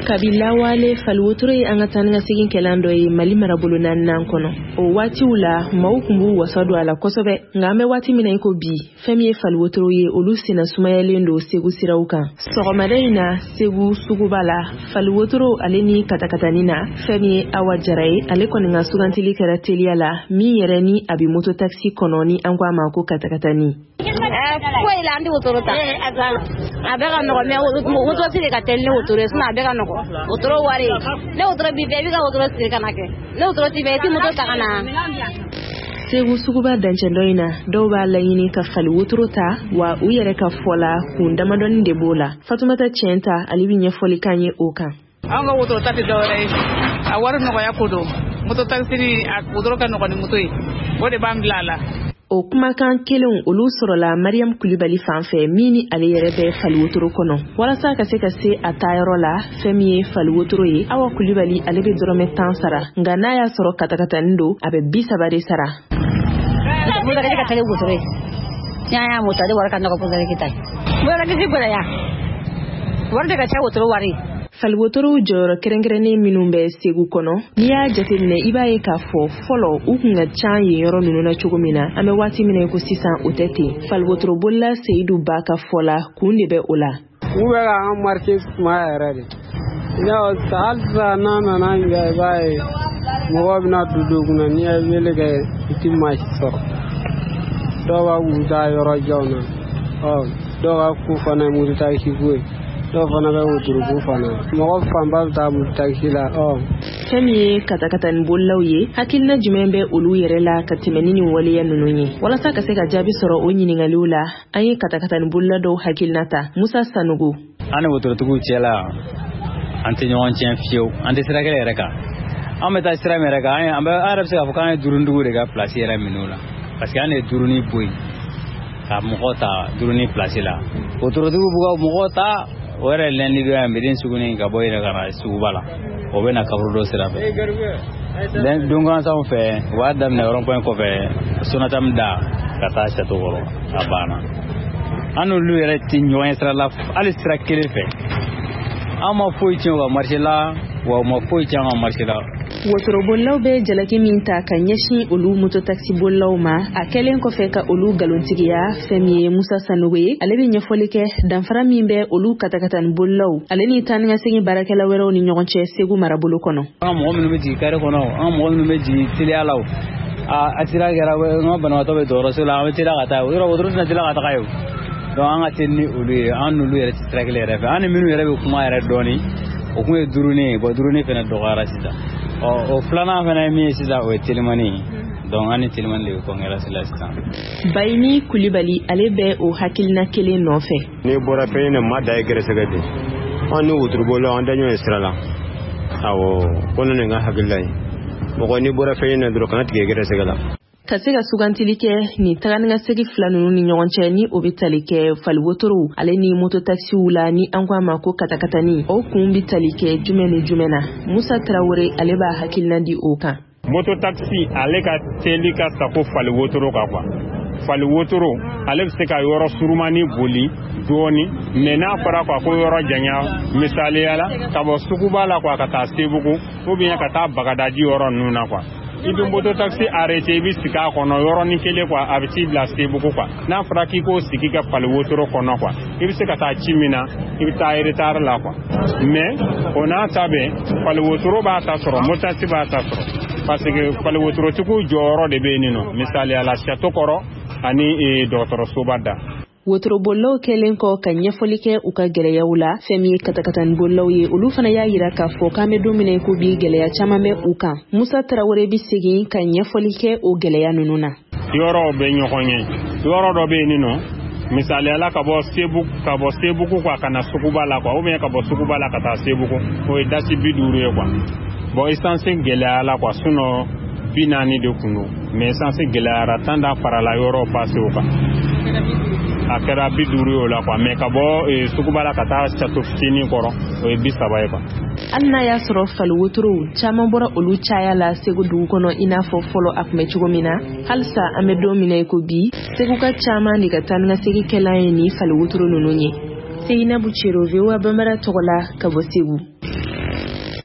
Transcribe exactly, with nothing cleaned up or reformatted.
kabila wale falwotoro ye anga tanga sigin kelando ye Mali marabolo nan kono o wati ula maukumbu wasadu ala kosobe ngame wati mina iko bi femi ye falwotoro ye olu sina sumayalendo segu sirauka sogomadeina segu sugubala falwotoro aleni katakatanina femi ye awajarai ale koninga sugantili karateli ala mi yereni abi moto taxi kononi angwa mako katakatani ko ila andi wotoro ta abega no me woto sire ka telle wotoro sna abega no wotoro wari le wotoro bi be ga wotoro sire kana ke le wotoro ti be ti moto ta kana segu suguba dancendoina doba layini ka fali wotoro ta wa uyere ka fola kundama don de bola Fatumata Chenta alibi nya foli kanye oka anga wotoro ta ti dore a waru no ya kodo moto taxi a wotoro ka no ko ni moto yi bode bam lala o kuma kan kelen olu sorola Mariam Kulibali fanfe mini ale yere be falwotoro kono wala sa ka se ka se atayro la femiye falwotoro ye awa Kulibali ale be dorome tansara ngana ya soro katakata ndo abe bisabare sara mo daga ka tele wotoro ya ya mo tade warka ndako pozare kitai mo daga ki bora ya warde ka cha wotoro wari falwotoro joro kerengerene minumbe segu kono niya jatine ibaye ka fo folo ukunga chan yoro nununa chugumina ame wati mina ko sisan utete falwotoro bolla Seidu Baka fola kunde be ola ubega am marché ma erade ina salsa nana nanga bae mo bina duduguna niya wele ga itimma so dowa uda yoro jawna oh dowa ku fana murita higwe do fana ba wotoro ku fana mo famba ta mutakila oh femi katakata nbollawye hakilna jumembe olu yerela katimenini wali ya nununye wala saka seka jabi soro onyini ngalula ayi katakata nbolla do hakilnata Musa Sanugu ana wotoro tugu chela anti nyon chen fio anti sirakele reka ameta sira mereka ay amba arab se afukane durundu rega place era minula parce que ane duruni boy ka mokota duruni place la wotoro tugu buga mokota ore lendi do ambirin suguni ka boy rega na sugubala o bena kabrudo sira be den dunga sa fe wadam ne ron point ko fe sunatam da kata sa to goro abana anu lu yere tinyo esra la ali sira kele fe ama foi tinwa marshela wa ma foi tinwa marshela wotoro bollaw be jalaki minta kanyashi olu moto taxi bollaw ma akelen ko feka olu galontigiya femiye Musa Sanogo alebe nyafolike danfara mimbe olu katakatan bollaw aleni tanga sigi barakela wero ni nyonche segu marabulu kono am mo minu meji kare kono am mo minu meji tilialaw a atira gara no bana to be doro sula am tira gata wero wotoro na tira gata kayo do anga tenni ulu anu lu yere tiragle refe an minu yere kuma yere doni o kuma durune bo durune fena do gara sida o flana fana mi sida o telemani donc ani telemani le ko ngela silasta bayni Kulibali alebe o hakilna kele nofe ni bora pe ne mada e gere segade onu utrubolo andanyo estrala awo kono ne nga hakilai mo ni bora pe ne dro kanat ge gere segala kasega sugantilike ni taganinga segi flanunu ni nyonche ni obitalike falwotoro ale ni moto taxi ula ni angwa mako katakatani o kumbi talike jumene jumena Musa Traore aleba hakilna di oka moto taxi ale ka telika sako falwotoro ka kwa falwotoro ale se ka yoro surumani boli doni mena fara kwa ko yoro janya misali ala kabo sukubala kwa kata sebuku obiya kata bagadaji yoro nuna kwa ibi moto taxi arrêté bi sika kono yoro ni kele kwa abiti blaster buku kwa na fraki ko sikika falwotoro kono kwa ibi se kata chimina ibi ta retard la kwa mais on a tabe falwotoro ba ta soro moto taxi ba ta soro parce que falwotoro tuku joro de benino misali ala chatokoro ani e docteur Sobada wotoro bollo kelen ko kanya folike uka geleya wula femi katakatan bollo ye ulu fana ya yira ka fo kame domine ko bi geleya chamame uka Musa Traore bi segi kanya folike o geleya nununa yoro be nyokonye yoro do be nino misali ala ka bo sebu ka bo sebu ko kana sukubala kwa o me ka bo sukubala ka ta sebu ko o dasi biduru ye kwa bo instance geleya ala kwa suno binani de kunu mais instance geleya ra tanda parala yoro passe uka akera biduru la kwa meka bo e sukubala kata chato fini koro o bisaba ba anna ya soro falwotoro chama bora olu chaya la segu du kono ina fo follow up me chugomina halsa ame domine ko bi segu ka chama ni katanga segi kelaye ni falwotoro nononye Seina Buchero vewa bamara togola kabosegu